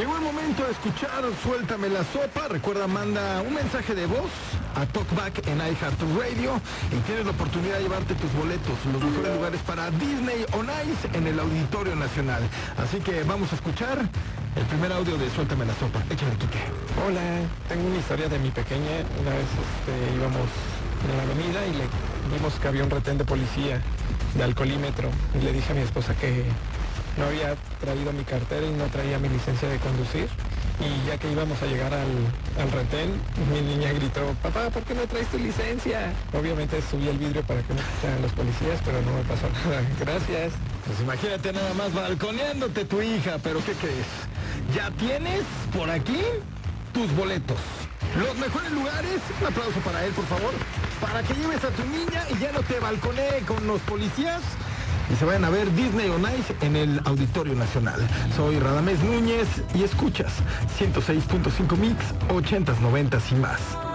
Llegó el momento de escuchar Suéltame la Sopa. Recuerda, manda un mensaje de voz a Talkback en iHeartRadio y tienes la oportunidad de llevarte tus boletos, los mejores lugares para Disney on Ice en el Auditorio Nacional. Así que vamos a escuchar el primer audio de Suéltame la Sopa. Échale, Quique. Hola, tengo una historia de mi pequeña. Una vez íbamos en la avenida y vimos que había un retén de policía de alcoholímetro y le dije a mi esposa que no había traído mi cartera y no traía mi licencia de conducir, y ya que íbamos a llegar al retén, mi niña gritó: papá, ¿por qué no traes tu licencia? Obviamente subí el vidrio para que no escucharan los policías, pero no me pasó nada. Gracias. Pues imagínate nada más balconeándote tu hija, pero ¿qué crees? Ya tienes por aquí tus boletos. Los mejores lugares, un aplauso para él, por favor, para que lleves a tu niña y ya no te balconee con los policías y se vayan a ver Disney on Ice en el Auditorio Nacional. Soy Radamés Núñez y escuchas 106.5 Mix, 80s, 90s y más.